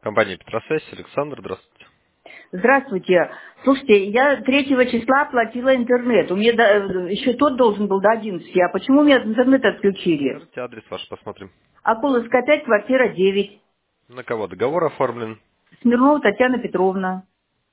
Компания Петросвязь, Александр, здравствуйте. Здравствуйте. Слушайте, я 3 числа оплатила интернет. У меня еще тот должен был до 11. А почему у меня интернет отключили? Скажите адрес ваш, посмотрим. Акуловская 5, квартира 9. На кого договор оформлен? Смирнова Татьяна Петровна.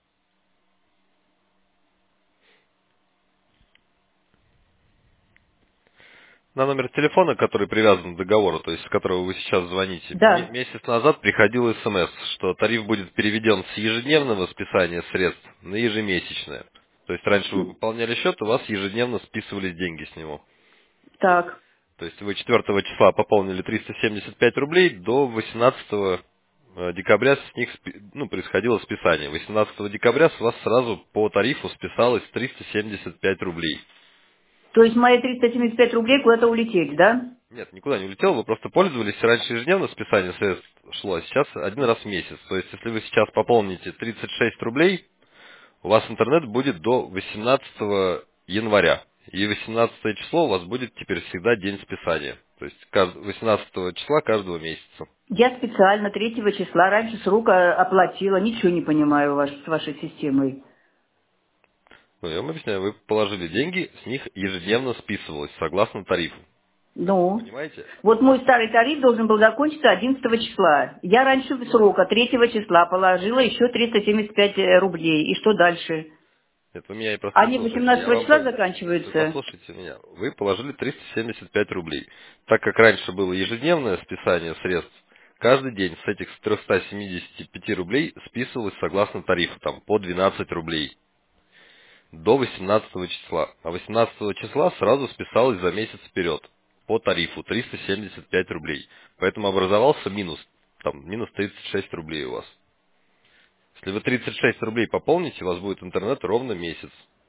На номер телефона, который привязан к договору, то есть с которого вы сейчас звоните. Да. Месяц назад приходил СМС, что тариф будет переведен с ежедневного списания средств на ежемесячное. То есть раньше вы пополняли счет, у вас ежедневно списывались деньги с него. Так. То есть вы 4 числа пополнили 375 рублей, до 18 декабря с них происходило списание. 18 декабря с вас сразу по тарифу списалось 375 рублей. То есть мои 375 рублей куда-то улетели, да? Нет, никуда не улетел, вы просто пользовались. Раньше ежедневно списание средств шло, а сейчас один раз в месяц. То есть если вы сейчас пополните 36 рублей, у вас интернет будет до 18 января. И 18 число у вас будет теперь всегда день списания. То есть 18 числа каждого месяца. Я специально 3 числа раньше срока оплатила. Ничего не понимаю с вашей системой. Ну, я вам объясняю, вы положили деньги, с них ежедневно списывалось, согласно тарифу. Ну, Понимаете? вот мой старый тариф должен был закончиться 11 числа. Я раньше срока 3 числа положила еще 375 рублей. И что дальше? Нет, вы меня и просто не Они слушаете. 18 числа Нет, вы заканчиваются? послушайте меня. Вы положили 375 рублей. Так как раньше было ежедневное списание средств, каждый день с этих 375 рублей списывалось согласно тарифу, там, по 12 рублей. До 18 числа. А 18 числа сразу списалось за месяц вперед. По тарифу 375 рублей. Поэтому образовался минус. Там, минус 36 рублей у вас. Если вы 36 рублей пополните, у вас будет интернет ровно месяц.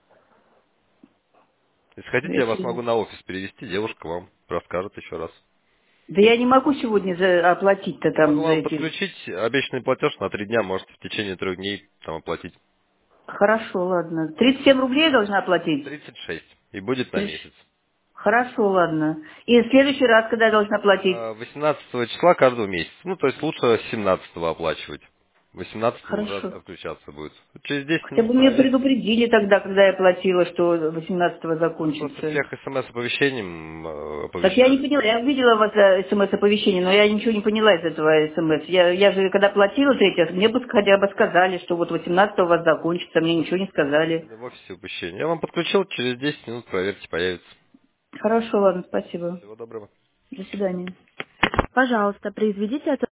Если хотите, я вас Если- могу на офис перевести, девушка вам расскажет еще раз. Да я не могу сегодня оплатить-то Я могу там за вам эти... подключить обещанный платеж на 3 дня, можете в течение 3 дней там оплатить. Хорошо, ладно. 37 рублей я должна оплатить? 36. И будет на 30. месяц. Хорошо, ладно. И в следующий раз, когда я должна платить? 18 числа каждого месяца. Ну, то есть лучше 17 оплачивать. 18 уже Хорошо. отключаться будет. Через 10 Хотя минут бы мне проверьте. предупредили тогда, когда я платила, что 18-го Мы просто закончится. всех смс-оповещением Так я не оповещали. поняла, я увидела у вас смс-оповещение, но я ничего не поняла из этого смс. Я же когда платила 3 мне бы хотя бы сказали, что вот 18-го у вас закончится, мне ничего не сказали. В офисе упущение. Я вам подключил, через 10 минут проверьте, появится. Хорошо, ладно, спасибо. Всего доброго. До свидания. Пожалуйста, произведите